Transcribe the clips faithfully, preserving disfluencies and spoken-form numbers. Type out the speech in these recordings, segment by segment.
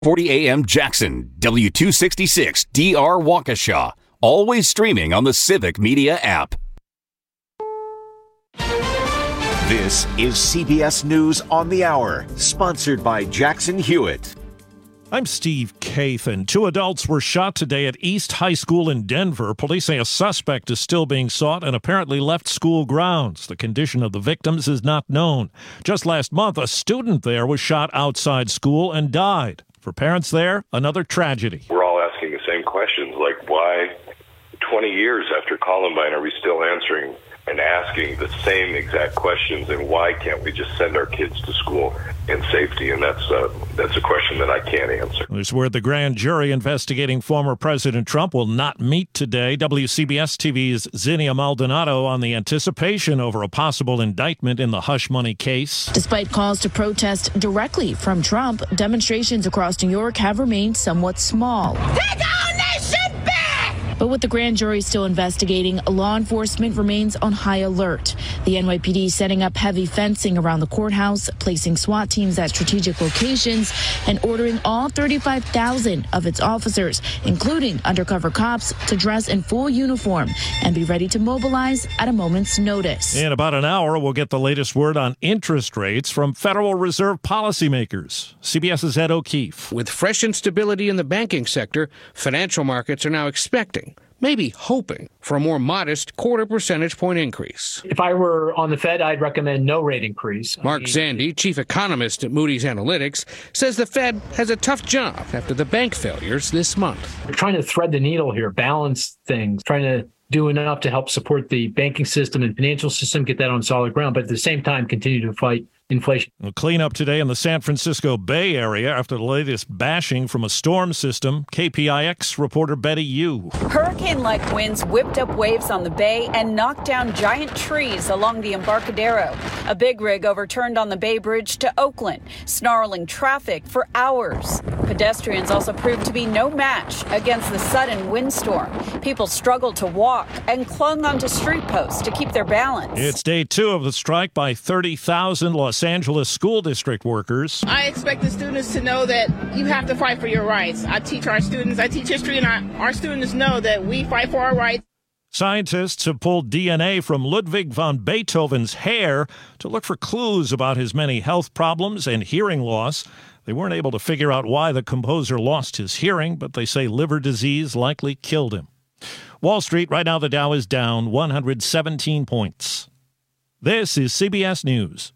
forty A M Jackson, W two sixty-six D R Waukesha. Always streaming on the Civic Media app. This is C B S News on the Hour, sponsored by Jackson Hewitt. I'm Steve Kathan. Two adults were shot today at East High School in Denver. Police say a suspect is still being sought and apparently left school grounds. The condition of the victims is not known. Just last month, a student there was shot outside school and died. For parents there, another tragedy. We're all asking the same questions, like why twenty years after Columbine are we still answering and asking the same exact questions, and why can't we just send our kids to school in safety? And that's uh, that's a question that I can't answer. There's word the grand jury investigating former President Trump will not meet today. W C B S T V's Zinnia Maldonado on the anticipation over a possible indictment in the hush money case. Despite calls to protest directly from Trump, demonstrations across New York have remained somewhat small. Take our nation back! But with the grand jury still investigating, law enforcement remains on high alert. The N Y P D setting up heavy fencing around the courthouse, placing SWAT teams at strategic locations, and ordering all thirty-five thousand of its officers, including undercover cops, to dress in full uniform and be ready to mobilize at a moment's notice. In about an hour, we'll get the latest word on interest rates from Federal Reserve policymakers. CBS's Ed O'Keefe. With fresh instability in the banking sector, financial markets are now expecting, maybe hoping, for a more modest quarter percentage point increase. If I were on the Fed, I'd recommend no rate increase. Mark Zandi, chief economist at Moody's Analytics, says the Fed has a tough job after the bank failures this month. We're trying to thread the needle here, balance things, trying to do enough to help support the banking system and financial system, get that on solid ground, but at the same time continue to fight inflation. A cleanup today in the San Francisco Bay Area after the latest bashing from a storm system. K P I X reporter Betty Yu. Hurricane-like winds whipped up waves on the bay and knocked down giant trees along the Embarcadero. A big rig overturned on the Bay Bridge to Oakland, snarling traffic for hours. Pedestrians also proved to be no match against the sudden windstorm. People struggled to walk and clung onto street posts to keep their balance. It's day two of the strike by thirty thousand Los Angeles school district workers. I expect the students to know that you have to fight for your rights. I teach our students, I teach history, and our, our students know that we fight for our rights. Scientists have pulled D N A from Ludwig van Beethoven's hair to look for clues about his many health problems and hearing loss. They weren't able to figure out why the composer lost his hearing, but they say liver disease likely killed him. Wall Street, right now the Dow is down one hundred seventeen points. This is C B S News.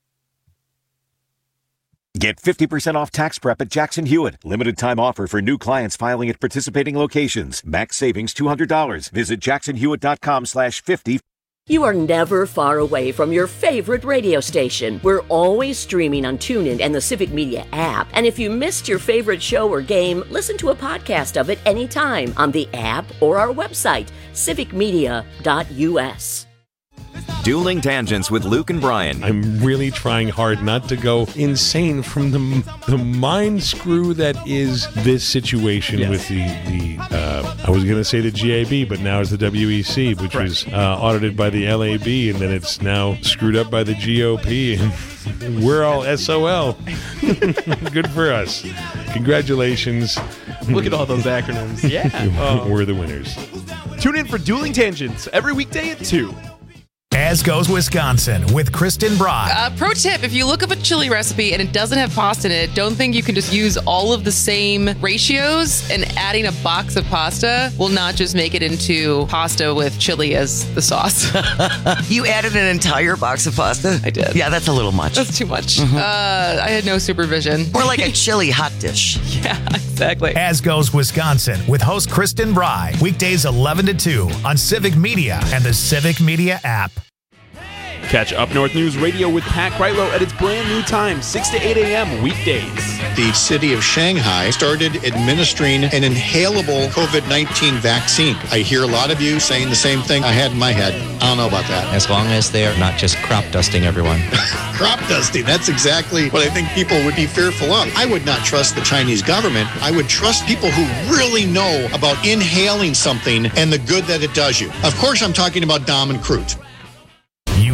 Get fifty percent off tax prep at Jackson Hewitt. Limited time offer for new clients filing at participating locations. Max savings two hundred dollars. Visit jackson hewitt dot com slash fifty. You are never far away from your favorite radio station. We're always streaming on TuneIn and the Civic Media app. And if you missed your favorite show or game, listen to a podcast of it anytime on the app or our website, civic media dot u s. Dueling Tangents with Luke and Brian. I'm really trying hard not to go insane from the the mind screw that is this situation yes. with the, the uh, I was going to say the G A B, but now it's the W E C, which right. was uh, audited by the L A B, and then it's now screwed up by the G O P, and we're all S O L. Good for us. Congratulations. Look at all those acronyms. Yeah. uh, we're the winners. Tune in for Dueling Tangents every weekday at two. As Goes Wisconsin with Kristen Broad. Uh, pro tip, if you look up a chili recipe and it doesn't have pasta in it, don't think you can just use all of the same ratios, and adding a box of pasta will not just make it into pasta with chili as the sauce. You added an entire box of pasta? I did. Yeah, that's a little much. That's too much. Mm-hmm. Uh, I had no supervision. More like a chili hot dish. Yeah, exactly. As Goes Wisconsin with host Kristen Bry. Weekdays eleven to two on Civic Media and the Civic Media app. Catch Up North News Radio with Pat Kreitlow at its brand new time, six to eight a.m. weekdays. The city of Shanghai started administering an inhalable covid nineteen vaccine. I hear a lot of you saying the same thing I had in my head. I don't know about that. As long as they're not just crop dusting everyone. Crop dusting, that's exactly what I think people would be fearful of. I would not trust the Chinese government. I would trust people who really know about inhaling something and the good that it does you. Of course, I'm talking about Dom and Crute. You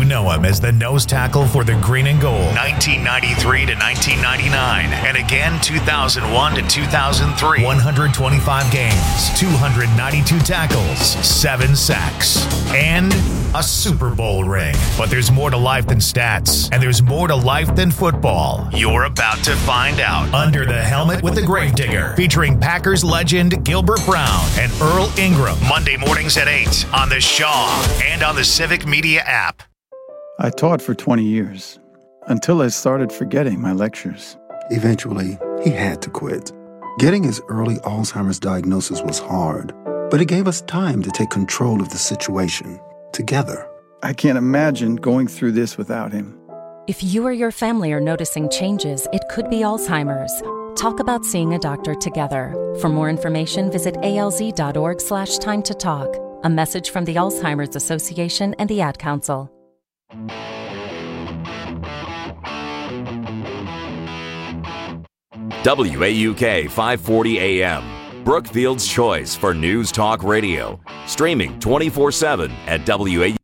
know him as the nose tackle for the Green and Gold, nineteen ninety-three to nineteen ninety-nine, and again two thousand one to two thousand three. one hundred twenty-five games, two hundred ninety-two tackles, seven sacks, and a Super Bowl ring. But there's more to life than stats, and there's more to life than football. You're about to find out. Under the Helmet with the Gravedigger, featuring Packers legend Gilbert Brown and Earl Ingram. Monday mornings at eight on the Shaw and on the Civic Media app. I taught for twenty years, until I started forgetting my lectures. Eventually, he had to quit. Getting his early Alzheimer's diagnosis was hard, but it gave us time to take control of the situation together. I can't imagine going through this without him. If you or your family are noticing changes, it could be Alzheimer's. Talk about seeing a doctor together. For more information, visit alz.org slash time to talk. A message from the Alzheimer's Association and the Ad Council. W A U K five forty A M, Brookfield's choice for News Talk Radio. Streaming twenty-four seven at W A U K.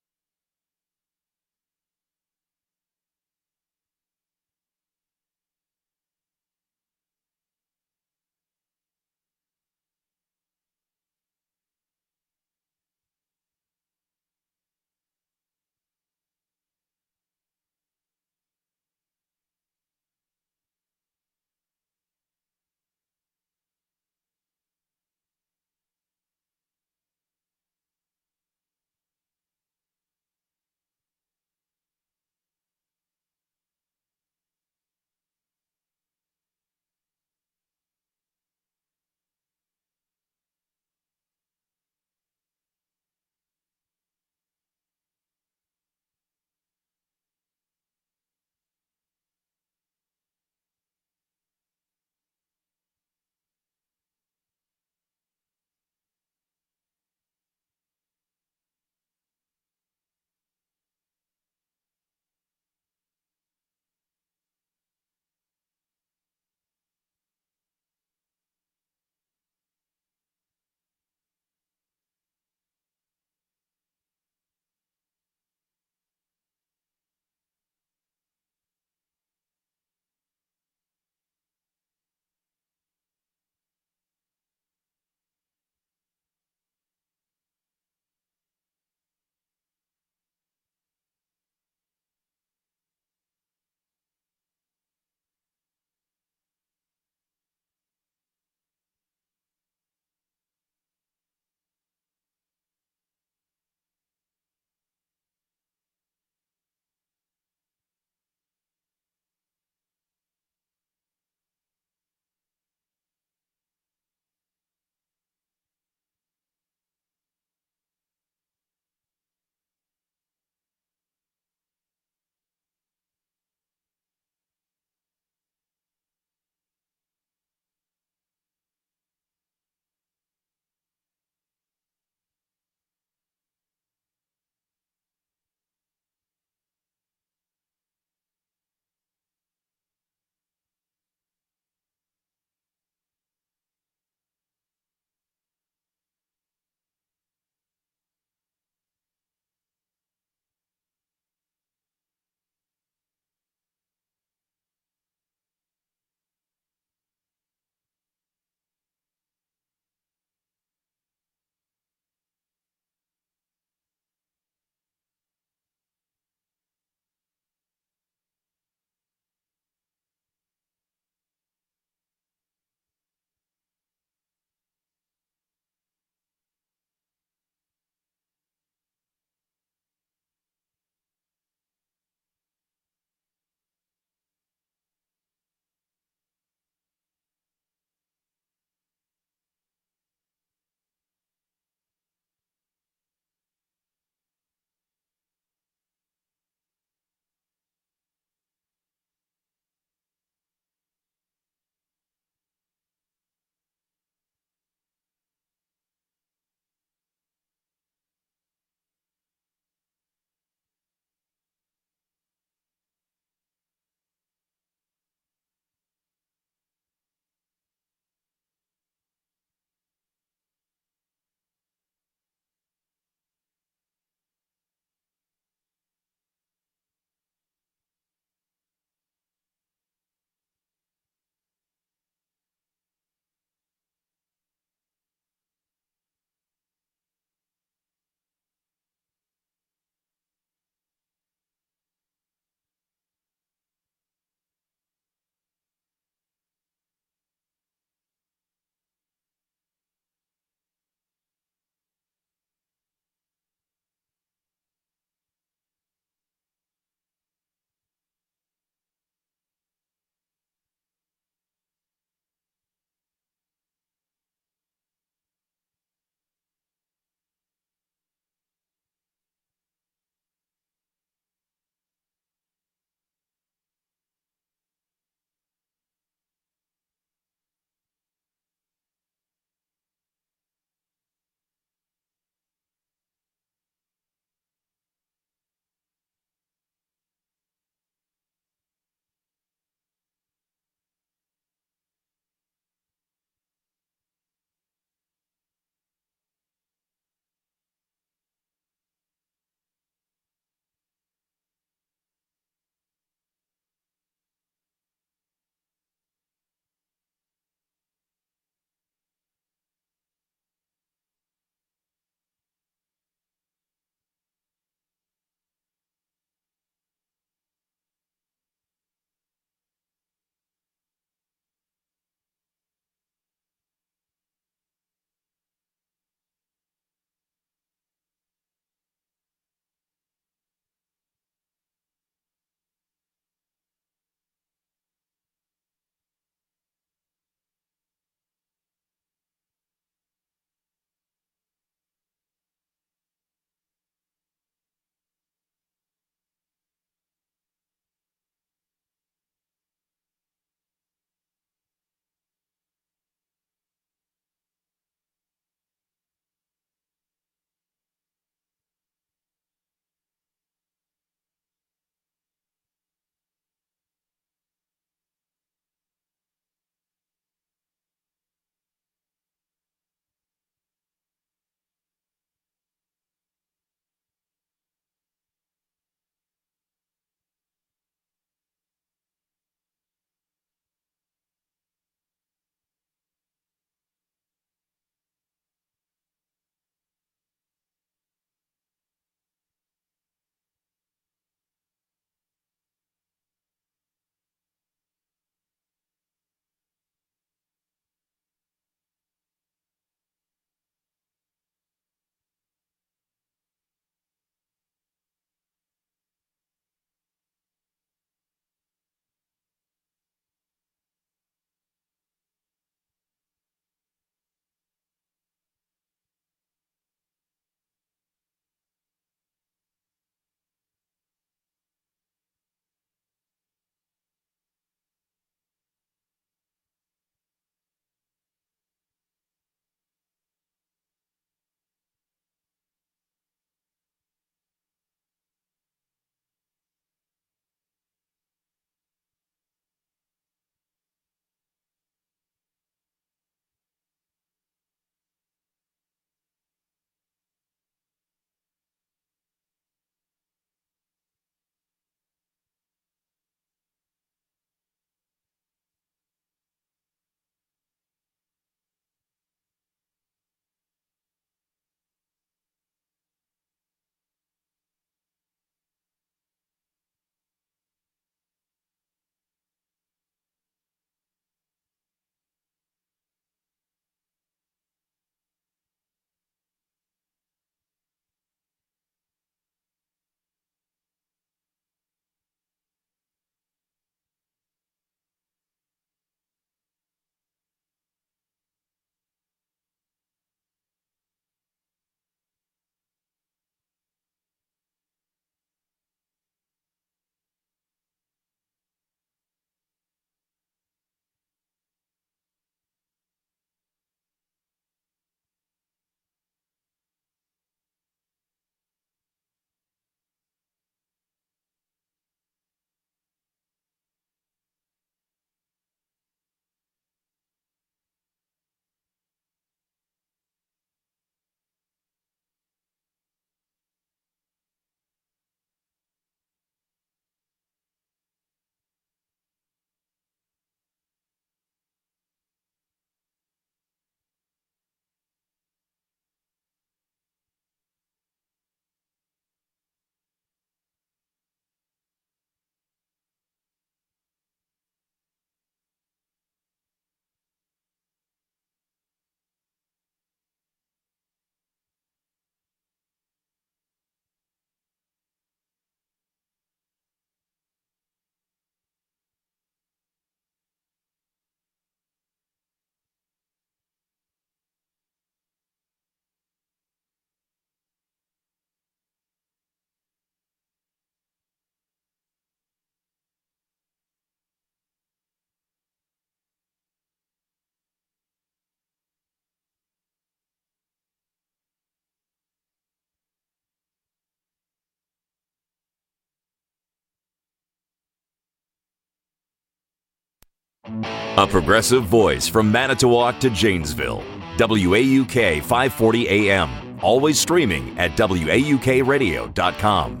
A progressive voice from Manitowoc to Janesville. W A U K five forty A M. Always streaming at W A U K radio dot com.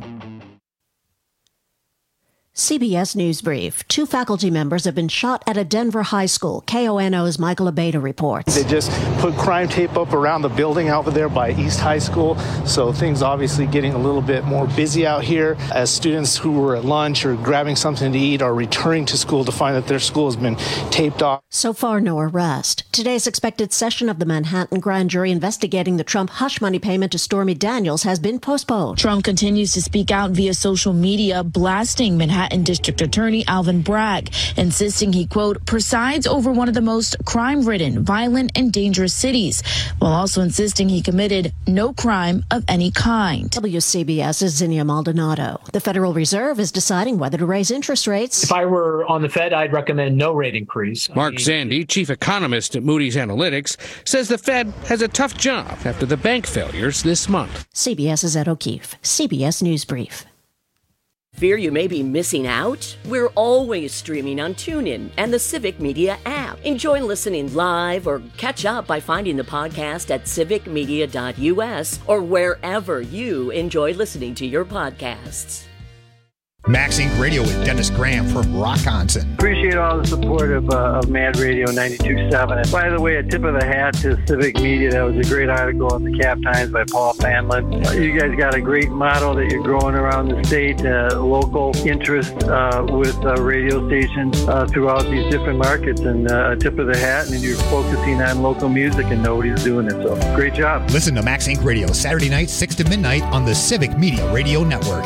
C B S News Brief. Two faculty members have been shot at a Denver high school. K O N O's Michael Abeda reports. They just put crime tape up around the building out there by East High School. So things obviously getting a little bit more busy out here as students who were at lunch or grabbing something to eat are returning to school to find that their school has been taped off. So far, no arrest. Today's expected session of the Manhattan grand jury investigating the Trump hush money payment to Stormy Daniels has been postponed. Trump continues to speak out via social media, blasting Manhattan District Attorney Alvin Bragg, insisting he, quote, presides over one of the most crime-ridden, violent, and dangerous cities, while also insisting he committed no crime of any kind. WCBS's Zinnia Maldonado. The Federal Reserve is deciding whether to raise interest rates. If I were on the Fed, I'd recommend no rate increase. Mark Zandi, chief economist at Moody's Analytics, says the Fed has a tough job after the bank failures this month. CBS's Ed O'Keefe. C B S News Brief. Fear you may be missing out? We're always streaming on TuneIn and the Civic Media app. Enjoy listening live or catch up by finding the podcast at civic media dot U S or wherever you enjoy listening to your podcasts. Max Inc Radio with Dennis Graham from Rockonson. Appreciate all the support of, uh, of Mad Radio ninety-two point seven. And by the way, a tip of the hat to Civic Media. That was a great article in the Cap Times by Paul Fanlin. Uh, you guys got a great model that you're growing around the state, uh, local interest uh, with uh, radio stations uh, throughout these different markets. And uh, a tip of the hat, and you're focusing on local music, and nobody's doing it. So great job. Listen to Max Inc Radio Saturday night, six to midnight on the Civic Media Radio Network.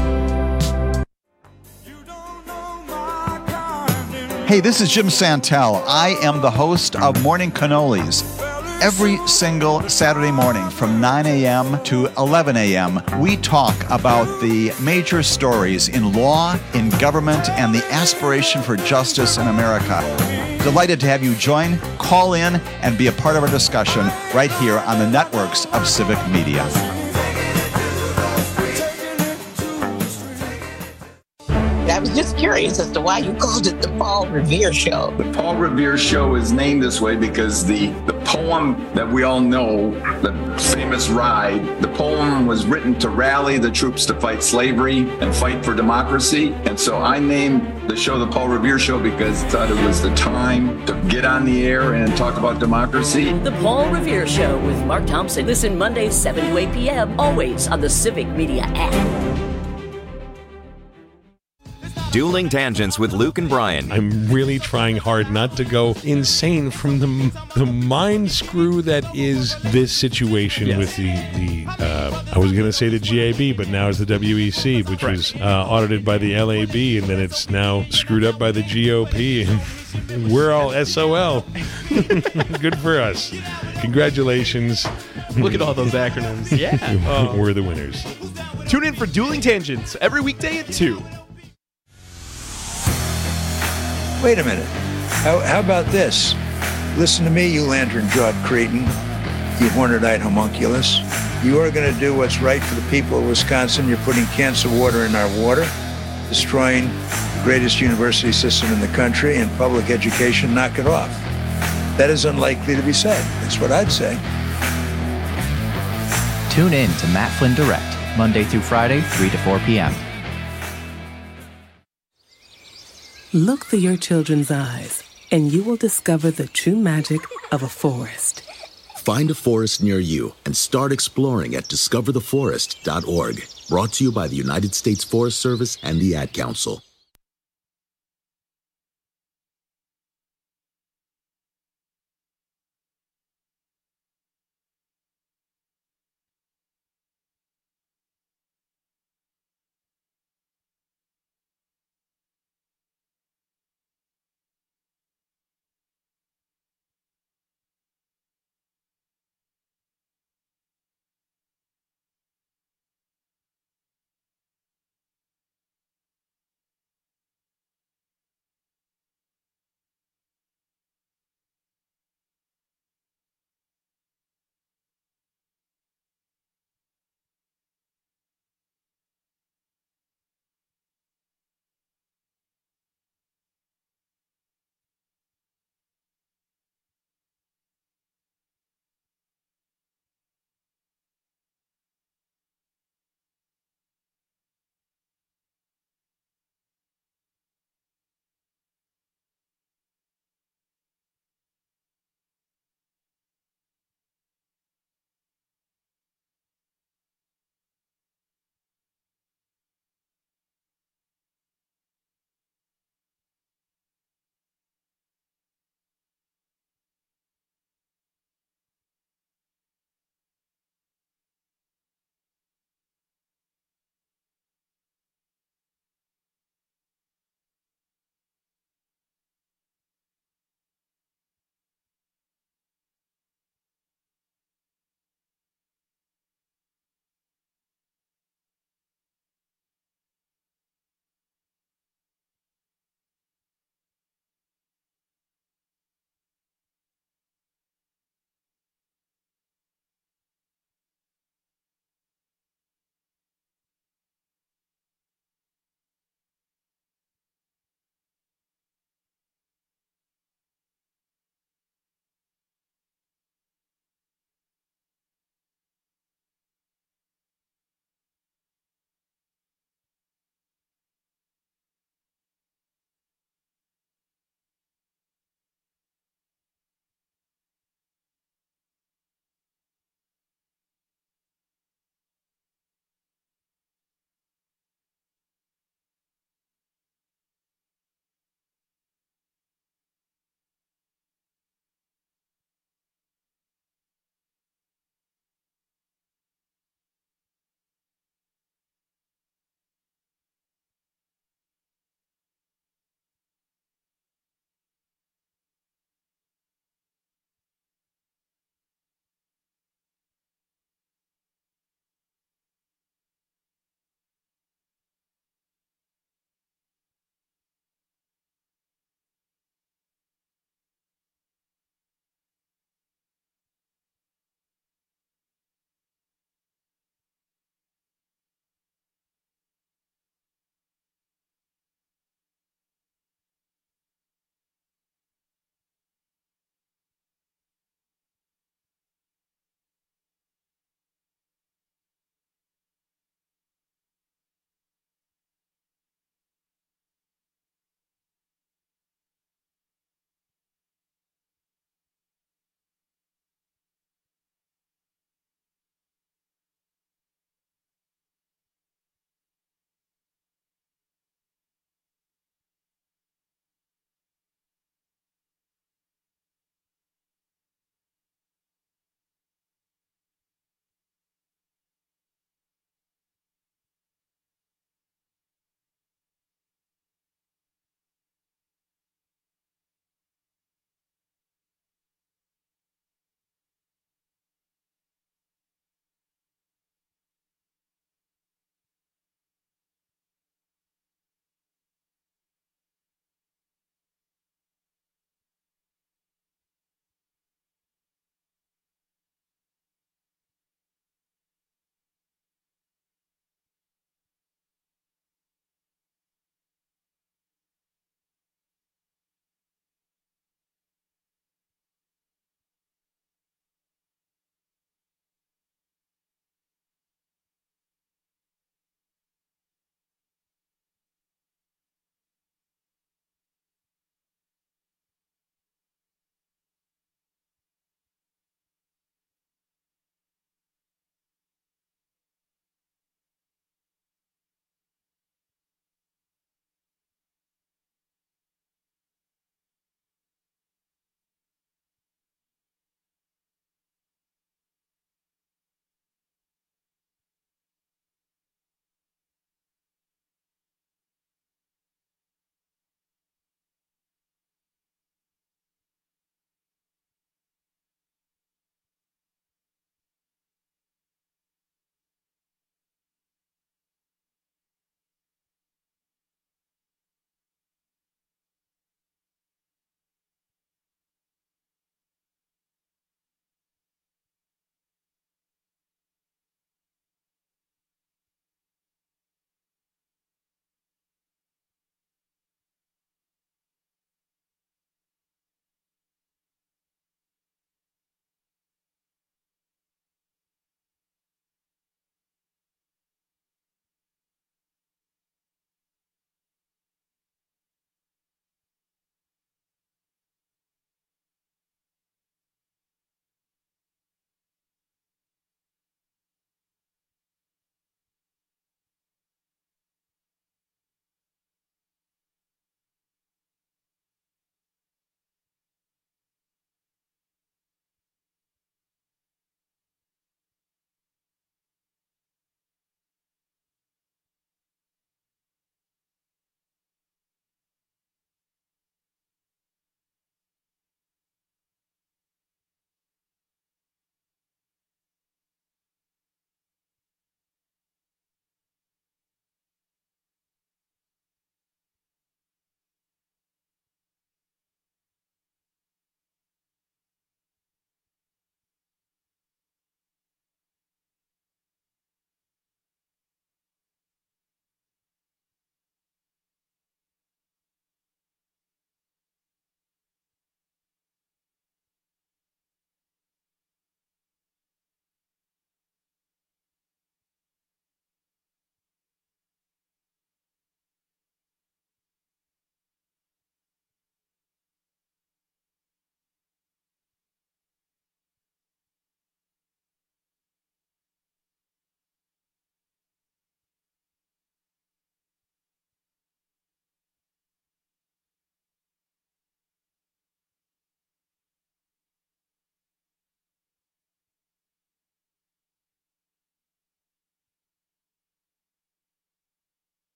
Hey, this is Jim Santel. I am the host of Morning Cannolis. Every single Saturday morning from nine a.m. to eleven a.m., we talk about the major stories in law, in government, and the aspiration for justice in America. Delighted to have you join, call in, and be a part of our discussion right here on the networks of Civic Media. I was just curious as to why you called it the Paul Revere Show. The Paul Revere Show is named this way because the, the poem that we all know, the famous Ride, the poem was written to rally the troops to fight slavery and fight for democracy. And so I named the show the Paul Revere Show because I thought it was the time to get on the air and talk about democracy. The Paul Revere Show with Mark Thompson. Listen Mondays, seven to eight p.m., always on the Civic Media app. Dueling Tangents with Luke and Brian. I'm really trying hard not to go insane from the the mind screw that is this situation yes. with the, the uh, I was going to say the G A B, but now it's the W E C, which right. was uh, audited by the L A B, and then it's now screwed up by the G O P, and we're all S O L. Good for us. Congratulations. Look at all those acronyms. Yeah. uh, we're the winners. Tune in for Dueling Tangents every weekday at two. Wait a minute. How, how about this? Listen to me, you lantern-jawed cretin, you horned-eyed homunculus. You are going to do what's right for the people of Wisconsin. You're putting cancer water in our water, destroying the greatest university system in the country and public education. Knock it off. That is unlikely to be said. That's what I'd say. Tune in to Matt Flynn Direct, Monday through Friday, three to four p.m. Look through your children's eyes, and you will discover the true magic of a forest. Find a forest near you and start exploring at discover the forest dot org. Brought to you by the United States Forest Service and the Ad Council.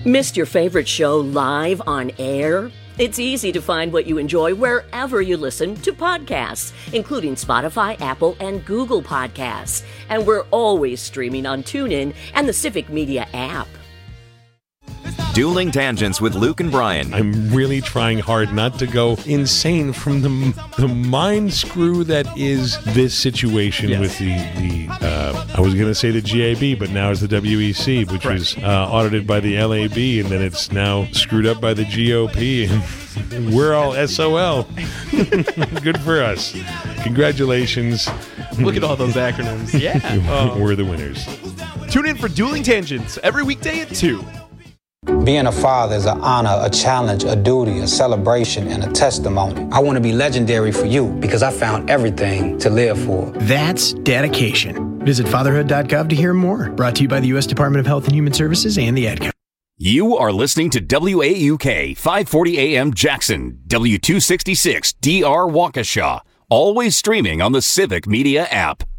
Missed your favorite show live on air? It's easy to find what you enjoy wherever you listen to podcasts, including Spotify, Apple, and Google Podcasts. And we're always streaming on TuneIn and the Civic Media app. Dueling Tangents with Luke and Brian. I'm really trying hard not to go insane from the the mind screw that is this situation yes. with the, the uh, I was going to say the G A B, but now it's the W E C, which right. was uh, audited by the L A B, and then it's now screwed up by the G O P, and we're all S O L. Good for us. Congratulations. Look at all those acronyms. Yeah. Oh. We're the winners. Tune in for Dueling Tangents every weekday at two. Being a father is an honor, a challenge, a duty, a celebration, and a testimony. I want to be legendary for you because I found everything to live for. That's dedication. Visit fatherhood dot gov to hear more. Brought to you by the U S Department of Health and Human Services and the Ad Council. You are listening to W A U K five forty A M Jackson, W two sixty-six D R Waukesha. Always streaming on the Civic Media app.